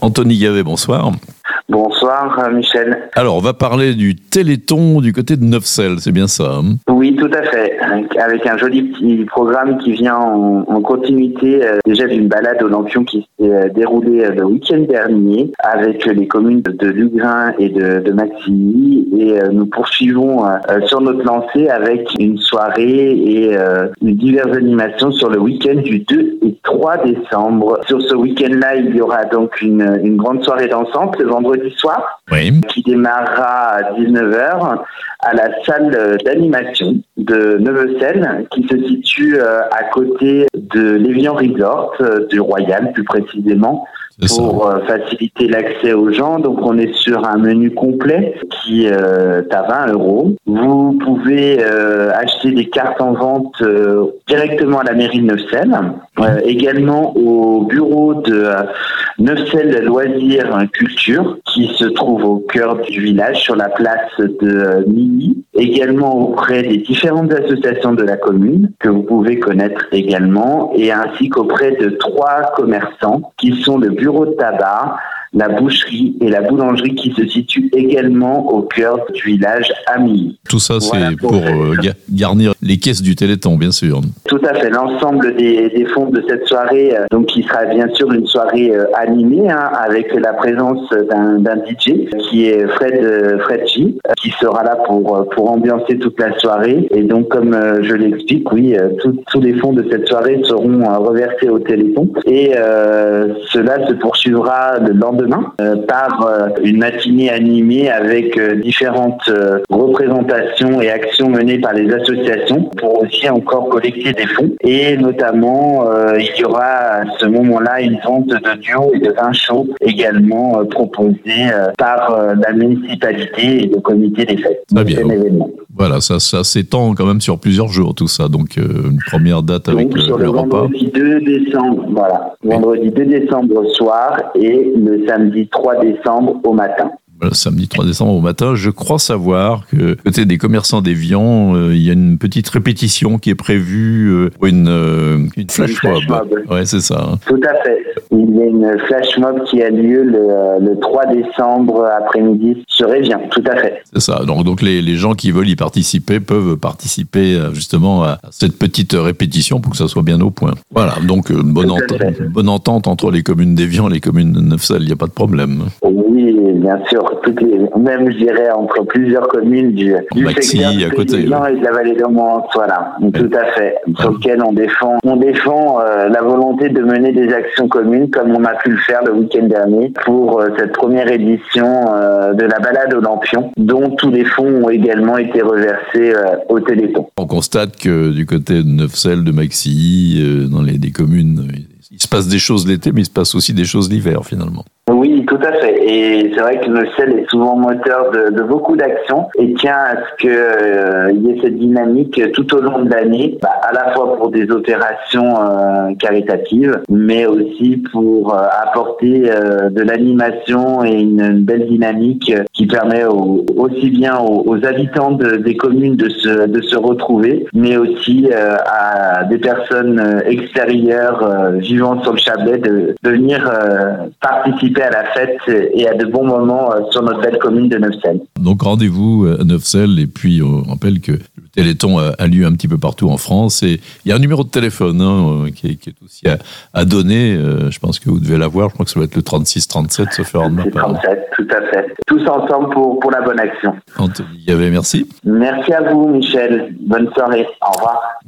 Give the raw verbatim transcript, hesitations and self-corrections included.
Anthony Gavet, bonsoir. Bonsoir Michel. Alors, on va parler du Téléthon du côté de Neufchâtel, c'est bien ça hein? Oui, tout à fait. Avec un joli petit programme qui vient en, en continuité euh, déjà d'une balade au Lampion qui s'est euh, déroulée euh, le week-end dernier avec les communes de Lugrin et de, de Maxilly. Et euh, nous poursuivons euh, sur notre lancée avec une soirée et euh, une diverses animations sur le week-end du deux et trois décembre. Sur ce week-end-là, il y aura donc une, une grande soirée dansante le vendredi soir, oui. qui démarrera à dix-neuf heures à la salle d'animation de Neufchâtel, qui se situe à côté de l'Évian Resort, du Royal plus précisément, pour euh, faciliter l'accès aux gens. Donc on est sur un menu complet qui euh, est à vingt euros. Vous pouvez euh, acheter des cartes en vente euh, directement à la mairie de Neufchâtel, euh, également au bureau de euh, Neufchâtel Loisirs Culture qui se trouve au cœur du village sur la place de euh, Milly, également auprès des différentes associations de la commune que vous pouvez connaître également, et ainsi qu'auprès de trois commerçants qui sont le bureau de tabac, la boucherie et la boulangerie qui se situent également au cœur du village à Milly. Tout ça, c'est voilà pour, pour euh, garnir les caisses du Téléthon, bien sûr. Tout à fait. L'ensemble des, des fonds de cette soirée, euh, donc qui sera bien sûr une soirée euh, animée, hein, avec la présence d'un, d'un D J qui est Fred euh, Fred G, euh, qui sera là pour pour ambiancer toute la soirée. Et donc, comme euh, je l'explique, oui, euh, tous les fonds de cette soirée seront euh, reversés au Téléthon. Et euh, cela se poursuivra le lendemain Demain, euh, par euh, une matinée animée avec euh, différentes euh, représentations et actions menées par les associations pour aussi encore collecter des fonds. Et notamment, euh, il y aura à ce moment-là une vente de duo et de vin chaud également euh, proposée euh, par euh, la municipalité et le comité des fêtes. Très bien. Voilà, ça, ça s'étend quand même sur plusieurs jours, tout ça. Donc, euh, une première date avec Donc, le, sur le, le repas. Vendredi deux décembre, voilà. Oui. Vendredi deux décembre soir et le samedi trois décembre au matin. Le samedi trois décembre au matin, je crois savoir que côté des commerçants d'Évian, euh, il y a une petite répétition qui est prévue, euh, une, euh, une flash mob. mob. Ouais, c'est ça. Hein. Tout à fait. Il y a une flash mob qui a lieu le, le trois décembre après-midi sur Évian. Tout à fait. C'est ça. Donc, donc les, les gens qui veulent y participer peuvent participer justement à cette petite répétition pour que ça soit bien au point. Voilà. Donc une bonne, entente, une bonne entente entre les communes d'Évian et les communes de Neufchâtel. Il n'y a pas de problème. Oui, bien sûr. Toutes les, même, je dirais, entre plusieurs communes du, du Maxi, secteur à côté, ouais. et de la vallée d'Aumont, voilà, ouais. Tout à fait, sur ouais. lequel on défend, on défend euh, la volonté de mener des actions communes, comme on a pu le faire le week-end dernier, pour euh, cette première édition euh, de la balade au Lampion, dont tous les fonds ont également été reversés euh, au Téléthon. On constate que du côté de Neufchâtel, de Maxi, euh, dans les des communes, il se passe des choses l'été, mais il se passe aussi des choses l'hiver, finalement. Oui, tout à fait. Et c'est vrai que Neufchâtel est souvent moteur de, de beaucoup d'actions et tient à ce qu'il euh, y ait cette dynamique tout au long de l'année, bah, à la fois pour des opérations euh, caritatives, mais aussi pour euh, apporter euh, de l'animation et une, une belle dynamique qui permet au, aussi bien aux, aux habitants de, des communes de se, de se retrouver, mais aussi euh, à des personnes extérieures euh, vivant sur le Chablais de, de venir euh, participer à la fête et à de bons moments sur notre belle commune de Neufchâtel. Donc rendez-vous à Neufchâtel, et puis on rappelle que le Téléthon a lieu un petit peu partout en France, et il y a un numéro de téléphone hein, qui, est, qui est aussi à, à donner, je pense que vous devez l'avoir, je crois que ça va être le trente-six trente-sept, sauf erreur de ma part. trente-sept, tout à fait. Tous ensemble pour, pour la bonne action. Anthony Gavet, merci. Merci à vous Michel, bonne soirée, au revoir.